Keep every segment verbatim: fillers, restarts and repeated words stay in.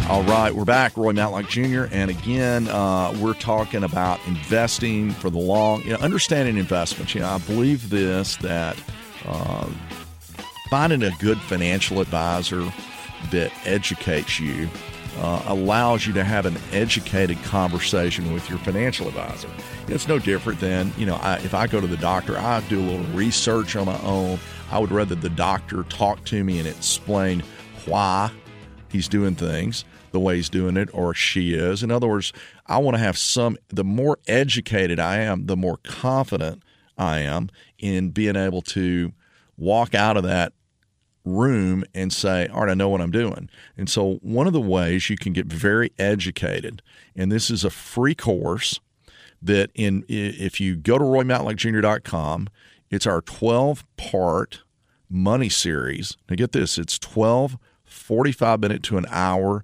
All right, we're back. Roy Matlock Junior And again, uh, we're talking about investing for the long, you know, understanding investments. You know, I believe this, that uh, finding a good financial advisor that educates you uh, allows you to have an educated conversation with your financial advisor. It's no different than, you know, I, if I go to the doctor, I do a little research on my own. I would rather the doctor talk to me and explain why he's doing things the way he's doing it, or she is. In other words, I want to have some, the more educated I am, the more confident I am in being able to walk out of that room and say, all right, I know what I'm doing. And so one of the ways you can get very educated, and this is a free course that in if you go to roy matlock junior dot com, it's our twelve-part money series. Now get this, it's twelve forty-five minute to an hour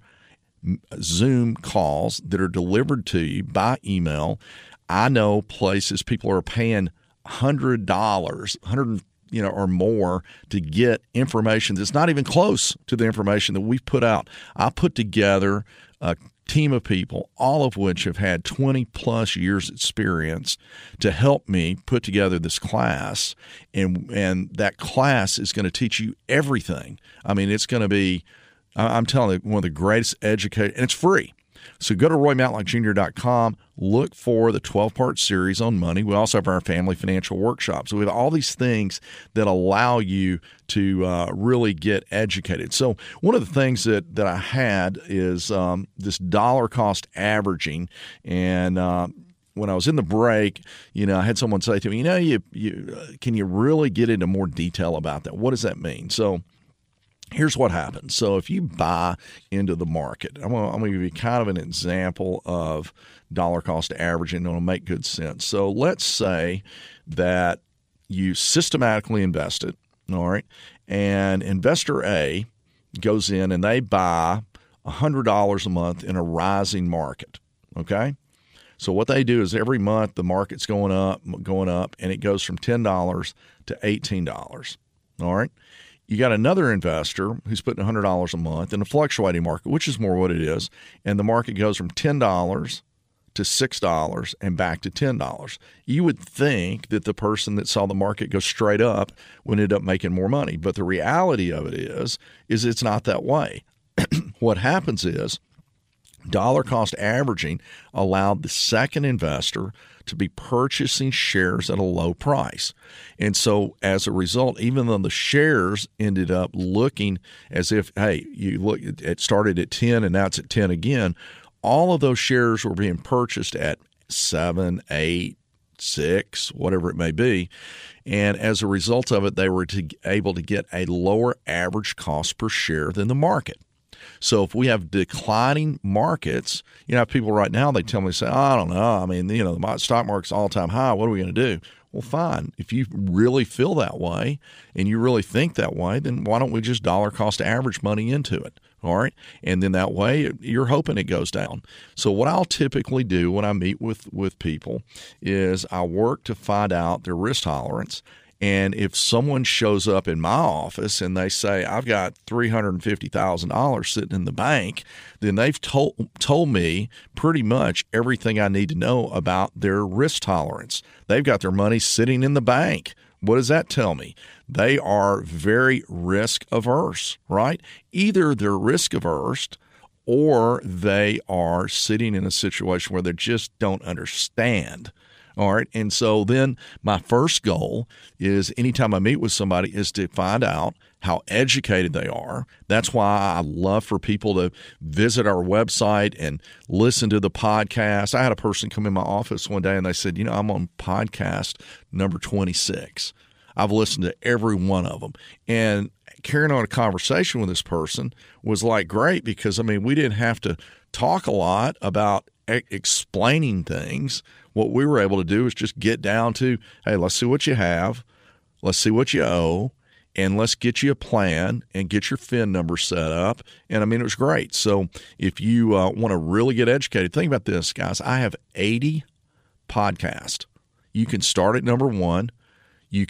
Zoom calls that are delivered to you by email. I know places people are paying one hundred dollars, one hundred you know, or more to get information that's not even close to the information that we've put out. I put together a team of people, all of which have had twenty plus years experience to help me put together this class. And, and that class is going to teach you everything. I mean, it's going to be, I'm telling you, one of the greatest educators, and it's free. So go to roy matlock junior dot com, look for the twelve-part series on money. We also have our family financial workshop. So we have all these things that allow you to uh, really get educated. So one of the things that, that I had is um, this dollar cost averaging. And uh, when I was in the break, you know, I had someone say to me, you know, you, you uh, can you really get into more detail about that? What does that mean? So here's what happens. So if you buy into the market, I'm going, to, I'm going to give you kind of an example of dollar cost averaging, and it'll make good sense. So let's say that you systematically invest it, all right, and investor A goes in and they buy one hundred dollars a month in a rising market, okay? So what they do is every month the market's going up, going up, and it goes from ten dollars to eighteen dollars, all right? You got another investor who's putting one hundred dollars a month in a fluctuating market, which is more what it is, and the market goes from ten dollars to six dollars and back to ten dollars. You would think that the person that saw the market go straight up would end up making more money, but the reality of it is, is it's not that way. What happens is dollar cost averaging allowed the second investor to be purchasing shares at a low price. And so as a result, even though the shares ended up looking as if, hey, you look, it started at ten and now it's at ten again, all of those shares were being purchased at seven, eight, six, whatever it may be. And as a result of it, they were to, able to get a lower average cost per share than the market. So if we have declining markets, you know, people right now, they tell me, say, oh, I don't know. I mean, you know, the stock market's all-time high. What are we going to do? Well, fine. If you really feel that way and you really think that way, then why don't we just dollar cost average money into it? All right. And then that way you're hoping it goes down. So what I'll typically do when I meet with, with people is I work to find out their risk tolerance. And if someone shows up in my office and they say, I've got three hundred fifty thousand dollars sitting in the bank, then they've told told me pretty much everything I need to know about their risk tolerance. They've got their money sitting in the bank. What does that tell me? They are very risk averse, right? Either they're risk averse or they are sitting in a situation where they just don't understand. All right. And so then my first goal is anytime I meet with somebody is to find out how educated they are. That's why I love for people to visit our website and listen to the podcast. I had a person come in my office one day and they said, you know, I'm on podcast number twenty-six. I've listened to every one of them. And carrying on a conversation with this person was like great because, I mean, we didn't have to talk a lot about e- explaining things. What we were able to do is just get down to, hey, let's see what you have, let's see what you owe, and let's get you a plan and get your F I N number set up. And, I mean, it was great. So if you uh, want to really get educated, think about this, guys. I have eighty podcasts. You can start at number one. You can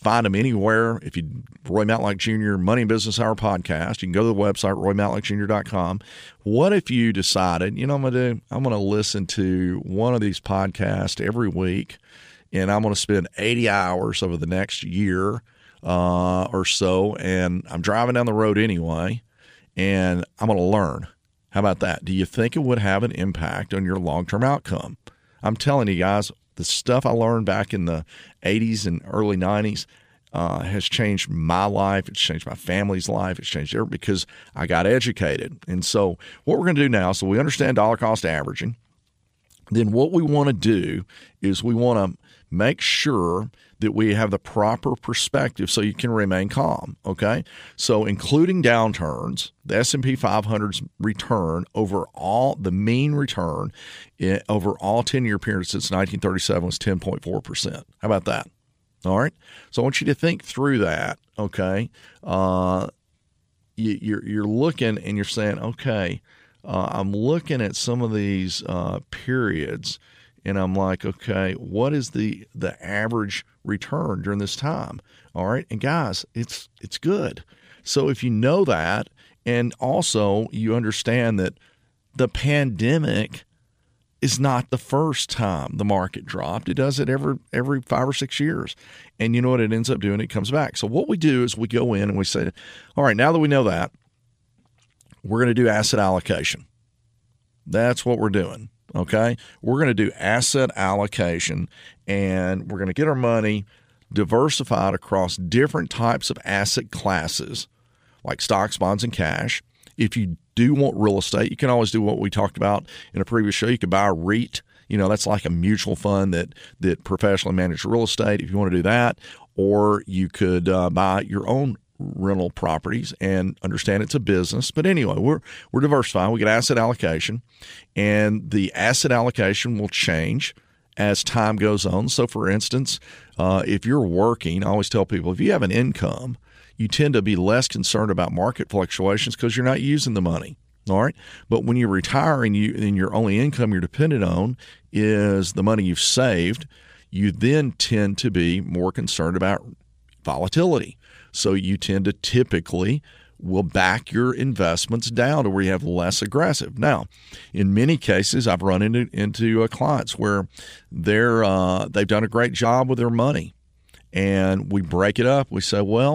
find them anywhere. If you Roy Matlock Junior Money and Business Hour podcast, you can go to the website roy matlock junior dot com. What if you decided, you know, I'm going to do, I'm going to listen to one of these podcasts every week, and I'm going to spend eighty hours over the next year uh, or so, and I'm driving down the road anyway, and I'm going to learn. How about that? Do you think it would have an impact on your long-term outcome? I'm telling you guys, the stuff I learned back in the eighties and early nineties uh, has changed my life. It's changed my family's life. It's changed everything because I got educated. And so what we're going to do now, so we understand dollar cost averaging. Then what we want to do is we want to make sure that we have the proper perspective so you can remain calm, okay? So including downturns, the S and P five hundred's return over all, the mean return in, over all ten-year periods since nineteen thirty-seven was ten point four percent. How about that? All right? So I want you to think through that, okay? Uh, you, you're, you're looking and you're saying, okay, uh, I'm looking at some of these uh, periods, and I'm like, okay, what is the the average return during this time? All right. And guys, it's it's good. So if you know that, and also you understand that the pandemic is not the first time the market dropped. It does it every every five or six years. And you know what it ends up doing? It comes back. So what we do is we go in and we say, all right, now that we know that, we're going to do asset allocation. That's what we're doing. Okay, we're going to do asset allocation, and we're going to get our money diversified across different types of asset classes like stocks, bonds, and cash. If you do want real estate, you can always do what we talked about in a previous show. You could buy a REIT. You know, that's like a mutual fund that that professionally managed real estate if you want to do that. Or you could uh, buy your own rental properties and understand it's a business. But anyway, we're we're diversifying. We get asset allocation, and the asset allocation will change as time goes on. So for instance, uh, if you're working, I always tell people, if you have an income, you tend to be less concerned about market fluctuations because you're not using the money. All right. But when you retire and you and your only income you're dependent on is the money you've saved, you then tend to be more concerned about volatility. So you tend to typically will back your investments down to where you have less aggressive. Now, in many cases, I've run into into uh, clients where they're uh, they've done a great job with their money, and we break it up. We say, well,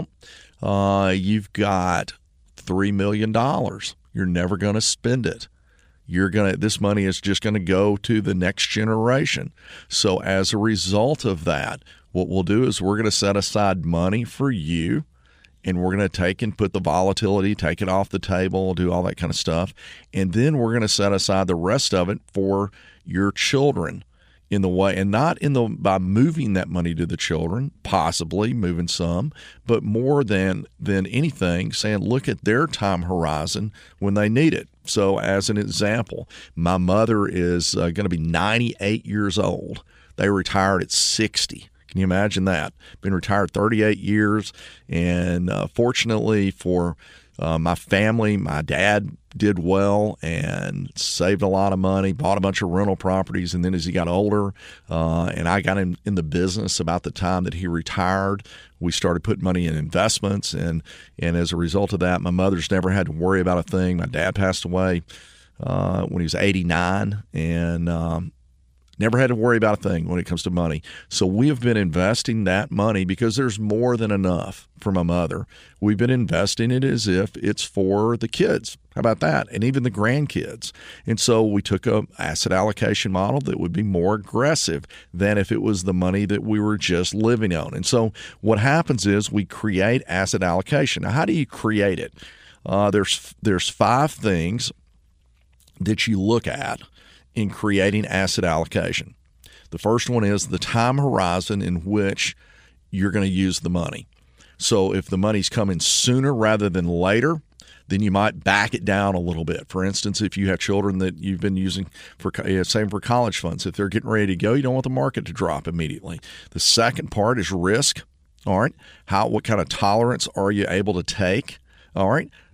uh, you've got three million dollars. You're never going to spend it. You're gonna. This money is just going to go to the next generation. So as a result of that, what we'll do is we're going to set aside money for you, and we're going to take and put the volatility, take it off the table, do all that kind of stuff. And then we're going to set aside the rest of it for your children in the way, and not in the by moving that money to the children, possibly moving some, but more than than anything, saying look at their time horizon when they need it. So as an example, my mother is uh, going to be ninety-eight years old. They retired at sixty. Can you imagine that? Been retired thirty-eight years, and uh, fortunately for uh, my family, my dad did well and saved a lot of money, bought a bunch of rental properties, and then as he got older, uh, and I got him in the business about the time that he retired, we started putting money in investments, and and as a result of that, my mother's never had to worry about a thing. My dad passed away uh, when he was eighty-nine, and um, never had to worry about a thing when it comes to money. So we have been investing that money because there's more than enough for my mother. We've been investing it as if it's for the kids. How about that? And even the grandkids. And so we took a asset allocation model that would be more aggressive than if it was the money that we were just living on. And so what happens is we create asset allocation. Now, how do you create it? Uh, there's there's five things that you look at in creating asset allocation. The first one is the time horizon in which you're going to use the money. So if the money's coming sooner rather than later, then you might back it down a little bit. For instance, if you have children that you've been using for, same for college funds, if they're getting ready to go, you don't want the market to drop immediately. The second part is risk. All right. How, what kind of tolerance are you able to take? All right.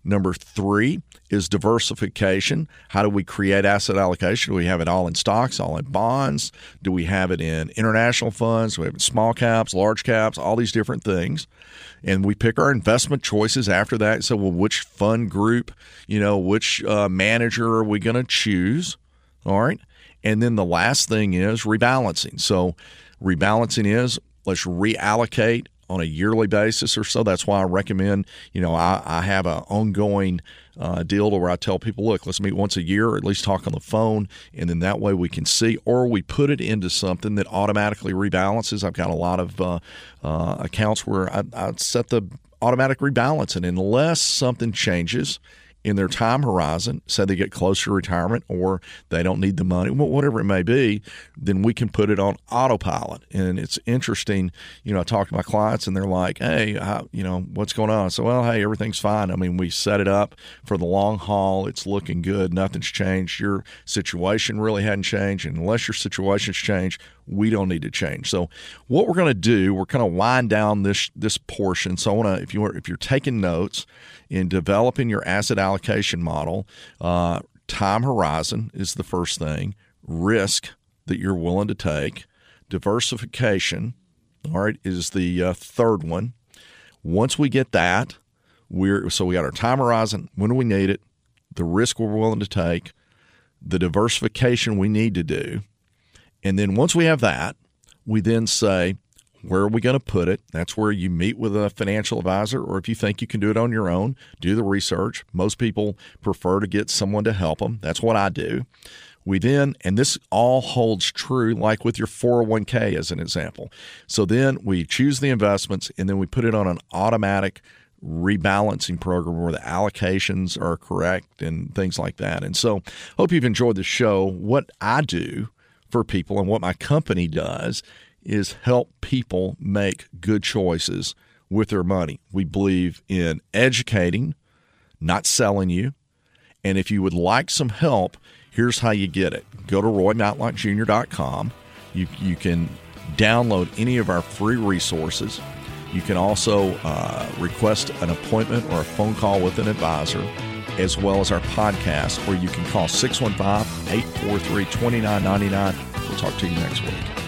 Number three is diversification. How do we create asset allocation? Do we have it all in stocks, all in bonds? Do we have it in international funds? Do we have it in small caps, large caps, all these different things? And we pick our investment choices after that. So, well, which fund group, you know, which uh, manager are we going to choose? All right. And then the last thing is rebalancing. So rebalancing is let's reallocate on a yearly basis or so. That's why I recommend, you know, I, I have an ongoing uh, deal where I tell people, look, let's meet once a year or at least talk on the phone, and then that way we can see, or we put it into something that automatically rebalances. I've got a lot of uh, uh, accounts where I, I set the automatic rebalance, and unless something changes in their time horizon, say they get closer to retirement or they don't need the money, whatever it may be, then we can put it on autopilot. And it's interesting, you know, I talk to my clients and they're like, hey, how, you know, what's going on? So, well, hey, everything's fine. I mean, we set it up for the long haul. It's looking good. Nothing's changed. Your situation really hadn't changed. And unless your situation's changed, we don't need to change. So what we're going to do, we're kind of wind down this this portion. So I want to, if you are, if you're taking notes in developing your asset allocation model, uh, time horizon is the first thing, risk that you're willing to take, diversification, all right, is the uh, third one. Once we get that, we're so we got our time horizon, when do we need it, the risk we're willing to take, the diversification we need to do. And then once we have that, we then say, where are we going to put it? That's where you meet with a financial advisor, or if you think you can do it on your own, do the research. Most people prefer to get someone to help them. That's what I do. We then, and this all holds true like with your four oh one k as an example. So then we choose the investments, and then we put it on an automatic rebalancing program where the allocations are correct and things like that. And so hope you've enjoyed the show. What I do for people and what my company does is help people make good choices with their money. We believe in educating, not selling you. And if you would like some help, here's how you get it. Go to roy matlock junior dot com. You, you can download any of our free resources. You can also uh, request an appointment or a phone call with an advisor, as well as our podcast, where you can call six one five, eight four three, two nine nine nine. We'll talk to you next week.